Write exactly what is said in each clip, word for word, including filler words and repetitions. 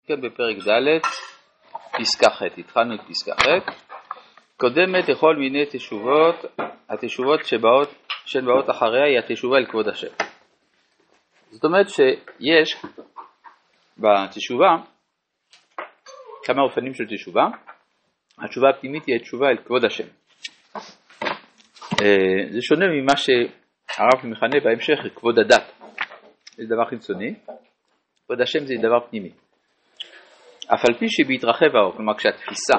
כן, בפרק ד' פסקה ח', התחלנו את פסקה ח', קודמת לכל מיני תשובות, התשובות שבאות, שהן באות אחריה היא התשובה אל כבוד השם. זאת אומרת שיש בתשובה כמה אופנים של תשובה. התשובה הפנימית היא התשובה אל כבוד השם. זה שונה ממה שהרב מכנה בהמשך כבוד הדת. זה דבר חיצוני, כבוד השם זה דבר פנימי. אף על פי שבהתרחב האור, כלומר כשהתפיסה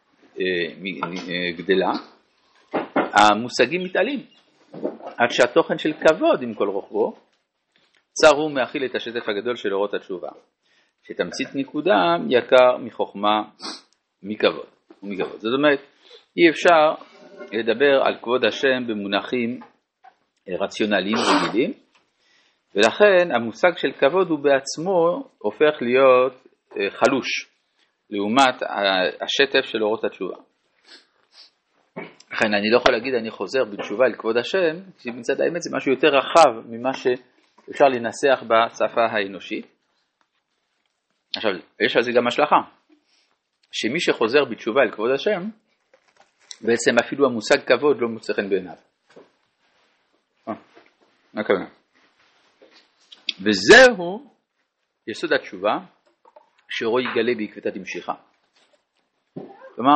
גדלה, המושגים מתעלים, עד שהתוכן של כבוד עם כל רוחבו, צר הוא מאכיל את השטף הגדול של אורות התשובה, שתמצית נקודה יקר מחוכמה מכבוד ומכבוד. זאת אומרת, אי אפשר לדבר על כבוד השם במונחים רציונליים רגילים, ולכן המושג של כבוד הוא בעצמו הופך להיות חלוש לעומת השטף של אורות התשובה. לכן אני לא יכול להגיד אני חוזר בתשובה אל כבוד השם, כי מצד האמת זה משהו יותר רחב ממה שאפשר לנסח בשפה האנושית. עכשיו, יש על זה גם השלכה, שמי שחוזר בתשובה אל כבוד השם, בעצם אפילו המושג כבוד לא מוצא חן בעיניו. אה, מה הכוונה? וזהו יסוד התשובה, שאורו יגלה בעקבתא דמשיחא. כלומר,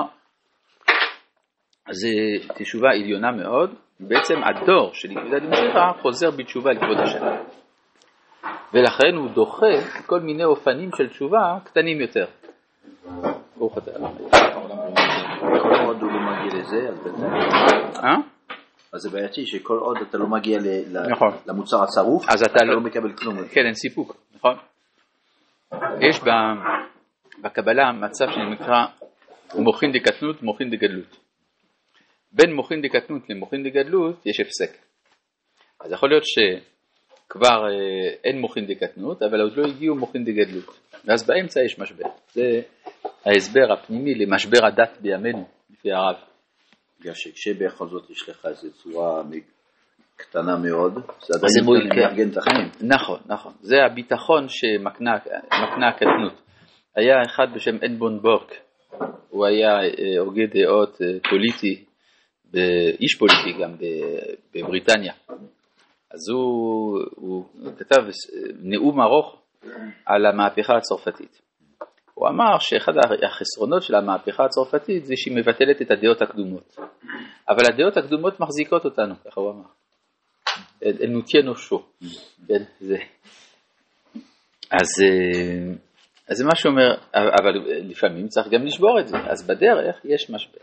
זו תשובה עליונה מאוד, בעצם הדור של עקבתא דמשיחא חוזר בתשובה אל כבוד השם. ולכן הוא דוחה כל מיני אופנים של תשובה קטנים יותר. ברוך אתה. כל עוד הוא לא מגיע לזה, אז זה... אה? אז זה בעייתי שכל עוד אתה לא מגיע למוצר הצרוף, אז אתה לא מקבל כלום. כן, אין סיפוק, נכון? יש בקבלה מצב שנקרא מוחין דקטנות, מוחין דגדלות. בין מוחין דקטנות למוחין דגדלות יש הפסק. אז יכול להיות שכבר אין מוחין דקטנות, אבל עוד לא הגיעו מוחין דגדלות. ואז באמצע יש משבר. זה ההסבר הפנימי למשבר הדת בימינו, לפי הרב. בגלל שכשבכל זאת יש לך איזו צורה קטנה מאוד, זה עדיין מארגן את החיים. נכון, נכון. זה הביטחון שמקנה הקטנות. היה אחד בשם אדמונד בורק, הוא היה הוגה דעות פוליטי, איש פוליטי גם בבריטניה. אז הוא, הוא כתב נאום ארוך על המהפכה הצרפתית. הוא אמר שאחד החסרונות של המהפכה הצרפתית זה שהיא מבטלת את הדעות הקדומות. אבל הדעות הקדומות מחזיקות אותנו, ככה הוא אמר. הן נותיינו שו. זה. אז, אז זה מה שאומר, אבל לפעמים צריך גם לשבור את זה. אז בדרך יש משבר.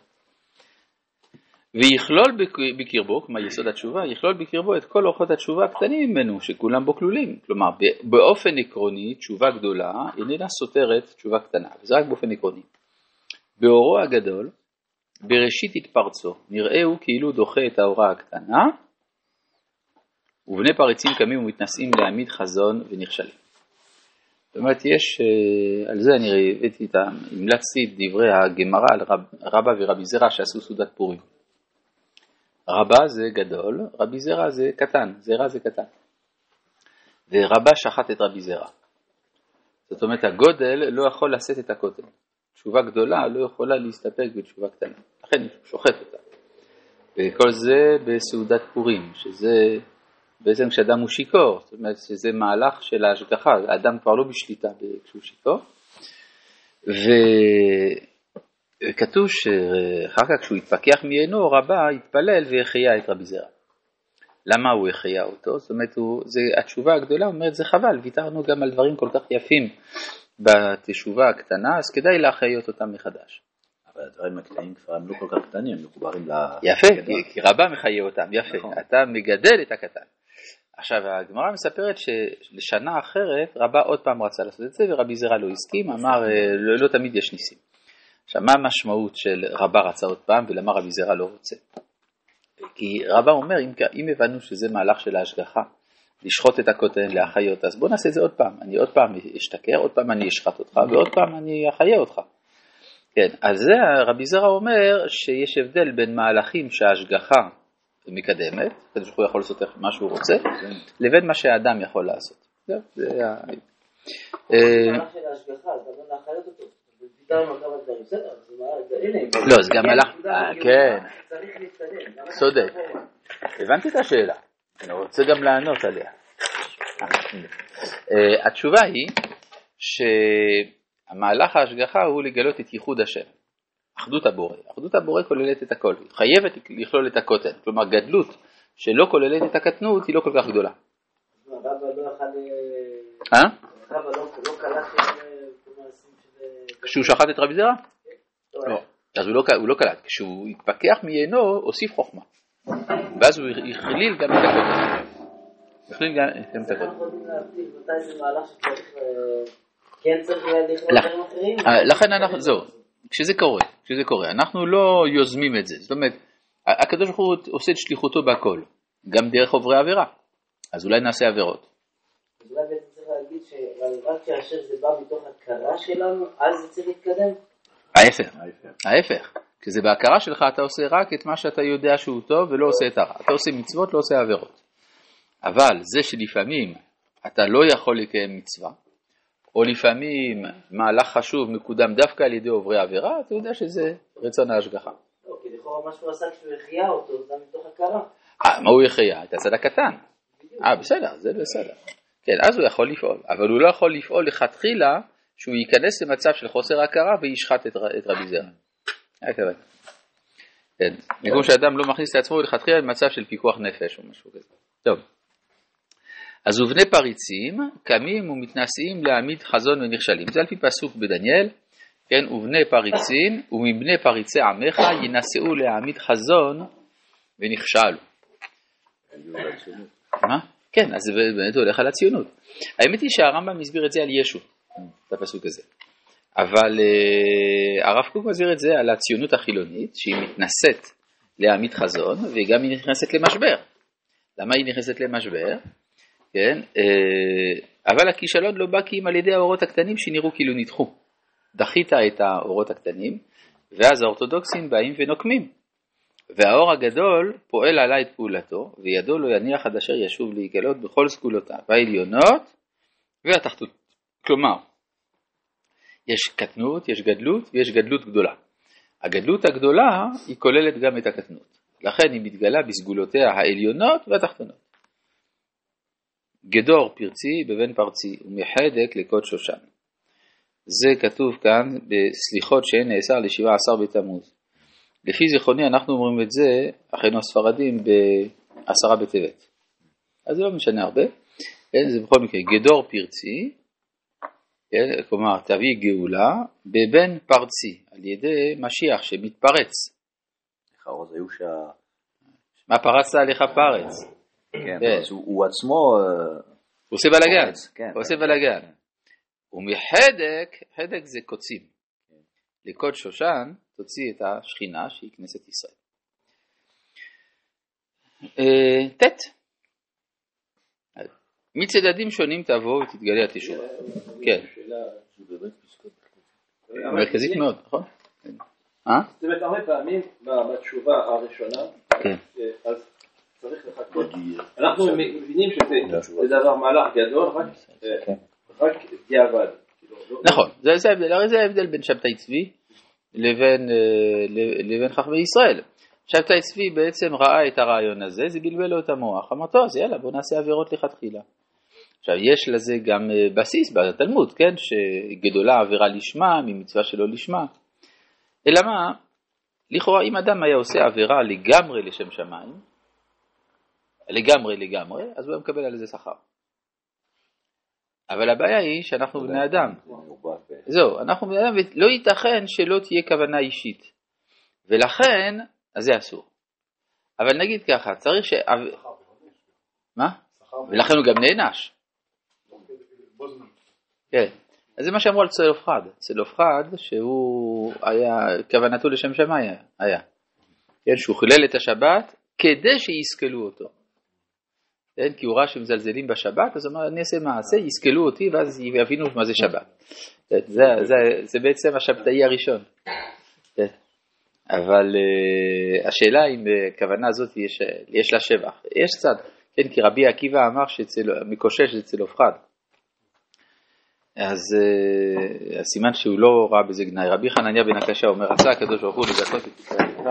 ויכלול בקרבו, כמו יסוד התשובה, יכלול בקרבו את כל אורחות התשובה הקטנים ממנו, שכולם בו כלולים. כלומר, באופן עקרוני, תשובה גדולה איננה סותרת תשובה קטנה, וזה רק באופן עקרוני. באורו הגדול, בראשית התפרצו, נראהו כאילו דוחה את האורה הקטנה, ובני פריצים קמים ומתנסים להעמיד חזון ונכשלים. זאת אומרת, יש, על זה אני ראיתי את המלצתי את דברי הגמרא על רב, רבא ורבי זרע שעשו סעודת פורים. רבא זה גדול, רבי זרע זה קטן, זרע זה קטן. ורבא שחט את רבי זרע. זאת אומרת, הגודל לא יכול לשאת את הקוטן. תשובה גדולה לא יכולה להסתפק בתשובה קטנה. לכן הוא שוחט אותה. וכל זה בסעודת פורים, שזה בעצם כשאדם הוא שיקור. זאת אומרת, שזה מהלך של ההשגחה. האדם כבר לא בשליטה כשהוא שיקור. ו... כתוב שאחר כך כשהוא התפקח מעינו, רבא התפלל והחיה את רבי זרע. למה הוא החיה אותו? זאת אומרת, הוא, זה, התשובה הגדולה אומרת, זה חבל, ויתרנו גם על דברים כל כך יפים בתשובה הקטנה, אז כדאי להחיות אותם מחדש. אבל הדברים הקטנים כבר הם לא כל כך קטנים, הם מחוברים ל... יפה, כי, כי רבא מחיה אותם, יפה. נכון. אתה מגדל את הקטן. עכשיו, הגמרא מספרת שלשנה אחרת, רבא עוד פעם רצה לעשות את זה, ורבי זרע לא הסכים, אמר, לא, לא תמיד יש ניסים. עכשיו, מה המשמעות של רבא רצה עוד פעם ולמה רבי זרע לא רוצה? כי רבא אומר, אם, אם הבנו שזה מהלך של ההשגחה, לשחוט את הקוטן, להחיות, אז בוא נעשה את זה עוד פעם. אני עוד פעם אשתכר, עוד פעם אני אשחט אותך, ועוד פעם אני אחיה אותך. כן, אז זה רבי זרע אומר שיש הבדל בין מהלכים שההשגחה מקדמת, כדי שהוא יכול לעשות מה שהוא רוצה, לבין מה שהאדם יכול לעשות. זה, זה מהלך של ההשגחה, זה לא להחיות אותו. פיתרנו כמה דברים, בסדר, לא, זה גם הלך, כן, צודק, הבנתי את השאלה, אני רוצה גם לענות עליה. התשובה היא שהמהלך ההשגחה הוא לגלות את ייחוד השם, אחדות הבורא. אחדות הבורא כוללת את הכל, היא חייבת לכלול את הקוטן, כלומר גדלות שלא כוללת את הקטנות היא לא כל כך גדולה. רבא לא יכל... אה? רבא לא קלט כשהוא שחט את רבי זרע? לא. אז הוא לא קלט. כשהוא התפקח מיינו, הוסיף חוכמה. ואז הוא הכליל גם את הקוטן. הכליל גם את הקוטן. אנחנו יכולים להבדיל מתי זה מהלך שצריך... כן צריך לכלול דברים אחרים? לכן אנחנו... זהו. כשזה קורה, כשזה קורה, אנחנו לא יוזמים את זה. זאת אומרת, הקדוש ברוך הוא עושה את שליחותו בהכל. גם דרך עוברי עבירה. אז אולי נעשה עבירות. אז אולי בעצם צריך להגיד שרק כאשר זה בא מתוך הכרה שלנו, אז זה צריך להתקדם? ההפך, ההפך. כשזה בהכרה שלך אתה עושה רק את מה שאתה יודע שהוא טוב ולא עושה את הרע. אתה עושה מצוות, לא עושה עבירות. אבל זה שלפעמים אתה לא יכול לקיים מצווה, או לפעמים מהלך חשוב מקודם דווקא על ידי עוברי עבירה, אתה יודע שזה רצון ההשגחה. לא, כי לכאורה מה שהוא עשה כשהוא החיה אותו, זה מתוך הכרה. אה, מה הוא יחיה? את הצד הקטן. אה, בסדר, זה בסדר. כן, אז הוא יכול לפעול, אבל הוא לא יכול לפעול לכתחילה שהוא ייכנס למצב של חוסר הכרה וישחט את, את רבי זרע. כן, מקום שאדם לא מכניס לעצמו לכתחילה למצב של פיקוח נפש או משהו כזה. טוב. אז ובני פריצים קמים ומתנשאים להעמיד חזון ונכשלים. זה על פי פסוק בדניאל, כן, ובני פריצים ומבני פריצי עמך ינסעו להעמיד חזון ונכשלו. מה? כן, אז זה באמת הולך על הציונות. האמת היא שהרמב"ם מסביר את זה על ישו, את הפסוק הזה. אבל uh, הרב קוק מסביר את זה על הציונות החילונית, שהיא מתנסית להעמיד חזון, וגם היא נכנסת למשבר. למה היא נכנסת למשבר? כן, uh, אבל הכישלון לא בא כי אם על ידי האורות הקטנים שנראו כאילו נדחו. דחית את האורות הקטנים, ואז האורתודוקסים באים ונוקמים. והאור הגדול פועל עלי את פעולתו, וידו לא יניח עד אשר ישוב להיגלות בכל סגולותיו, העליונות והתחתונות. כלומר, יש קטנות, יש גדלות ויש גדלות גדולה. הגדלות הגדולה היא כוללת גם את הקטנות. לכן היא מתגלה בסגולותיה העליונות והתחתונות. גדור פרצי בבן פרצי ומחדק לקוד שושן. זה כתוב כאן בסליחות שאין נאסר לשבעה עשר בתמוז. לפי זיכרוני אנחנו אומרים את זה, אחינו הספרדים, בעשרה בטבת. אז זה לא משנה הרבה. זה בכל מקרה, גדור פרצי, כלומר תביא גאולה, בבן פרצי, על ידי משיח שמתפרץ. לכאורה זה הוא שה... מה פרצת עליך פרץ? כן, אז הוא עצמו... הוא עושה בלגן, הוא עושה בלגן. ומחדק, חדק זה קוצים. לקוד שושן, תוציא את השכינה שהיא כנסת ישראל. תת. מצדדים שונים תבוא ותתגלה התשובה. כן. מרכזית מאוד, נכון? זאת אומרת, הרבה פעמים בתשובה הראשונה, אז צריך לחכות. אנחנו מבינים שזה דבר מהלך גדול, רק דיעבד. נכון, זה ההבדל בין שבתאי צבי לבין, לבין חכמי ישראל. שבתאי צבי בעצם ראה את הרעיון הזה, זה בלבל לו את המוח. אמר, טוב, אז יאללה, בוא נעשה עבירות לכתחילה. עכשיו, יש לזה גם בסיס בתלמוד, כן? שגדולה עבירה לשמה, ממצווה שלא לשמה. אלא מה? לכאורה, אם אדם היה עושה עבירה לגמרי לשם שמיים, לגמרי לגמרי, אז הוא היה מקבל על זה שכר. אבל הבעיה היא שאנחנו בני אדם. זהו, אנחנו בני אדם, ולא ייתכן שלא תהיה כוונה אישית. ולכן, אז זה אסור. אבל נגיד ככה, צריך ש... מה? ולכן הוא גם נענש. כן. אז זה מה שאמרו על צלופחד. צלופחד שהוא היה, כוונתו לשם שמיים היה. כן, שהוא חילל את השבת כדי שיסכלו אותו. כן, כי הוא ראה שמזלזלים בשבת, אז הוא אמר, אני אעשה מעשה, יסכלו אותי, ואז יבינו מה זה שבת. כן, זה, זה, זה בעצם השבתאי הראשון. כן. אבל uh, השאלה אם הכוונה הזאת יש, יש לה שבח. יש צד, כן, כי רבי עקיבא אמר שמקושש זה צלופחד. אז הסימן שהוא לא ראה בזה גנאי. רבי חנניה בן הקשה אומר, רצה הקדוש ברוך הוא לזכות את ישראל.